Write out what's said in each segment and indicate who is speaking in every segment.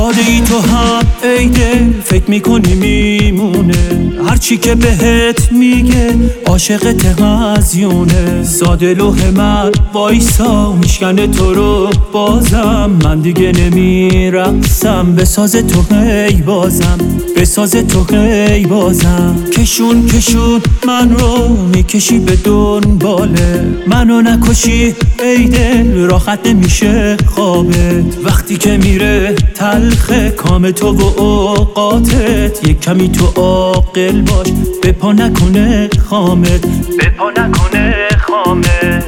Speaker 1: داده ای تو هم ای دل فکر میکنی میمونه، هرچی که بهت میگه عاشقت هزیونه. ساده لوح من وایسا میشکنه تو رو بازم، من دیگه نمیرقصم به ساز تو هی بازم، به ساز تو هی بازم. کشون کشون من رو میکشی به دنباله، منو نکشی ای دل راحت نمیشه خوابت. وقتی که میره تلخه کام تو و اوقاتت، یک کمی تو عاقل باش به پا نکنه خامت، به پا نکنه خامت.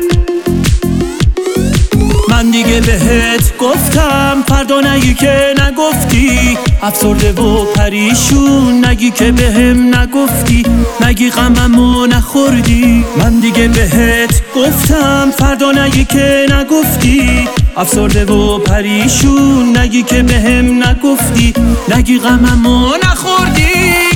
Speaker 1: من دیگه بهت گفتم فردا نگی که نگفتی، افسرده و پریشون نگی که بهم نگفتی، نگی غممو نخوردی. من دیگه بهت گفتم فردا نگی که نگفتی، افسرده و پریشون نگی که بهم نگفتی، نگی غممو نخوردی.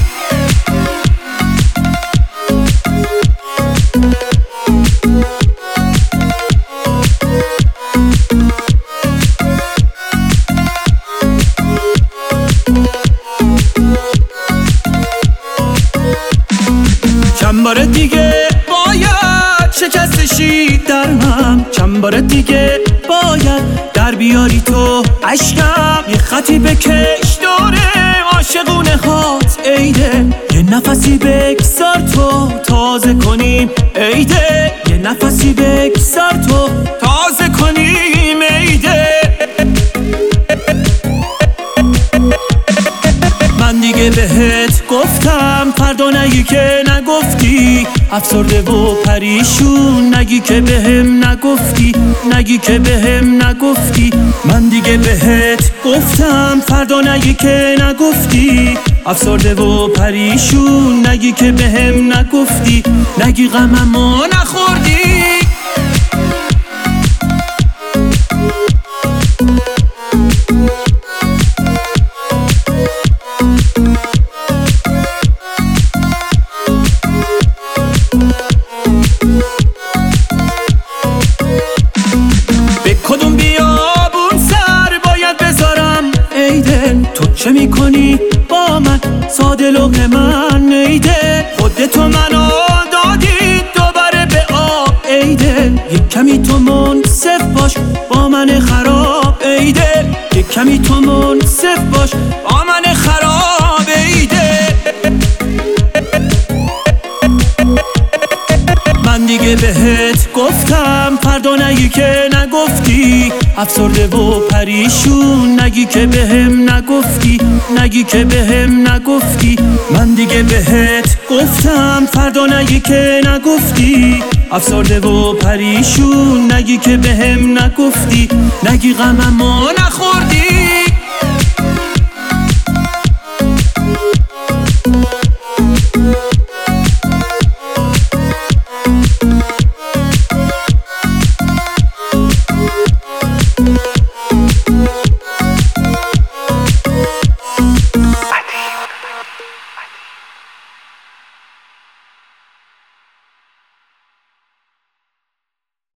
Speaker 1: چند بار دیگه باید شکستشی در من، چند بار دیگه باید در بیاری تو عشقم، یه خطی بکش دوره عاشقونه هات ای دل، یه نفسی بگذار تو تازه کنیم ای دل، یه نفسی بگذار تو تازه کنیم ای دل. من دیگه بهت گفتم فردا نگی که نگفتی، افسرده و پریشون نگی که بهم نگفتی، نگی که بهم نگفتی. من دیگه بهت گفتم فردا نگی که نگفتی، افسرده و پریشون نگی که بهم نگفتی، نگی غممو نخوردی. کدوم بیابون سر باید بذارم ای دل، تو چه میکنی با من ساده لوح من ای دل. خودتو منو دادی دوباره به آب ای دل، یک کمی تو منصف باش با من خراب ای دل، یک کمی تو منصف باش با من خراب ای دل. من دیگه بهت گفتم فردا نگی که نگفتی، افسرده و پریشون نگی که بهم نگفتی، نگی که بهم نگفتی. من دیگه بهت گفتم فردا نگی که نگفتی، افسرده و پریشون نگی که بهم نگفتی، نگی غممو نخوردی.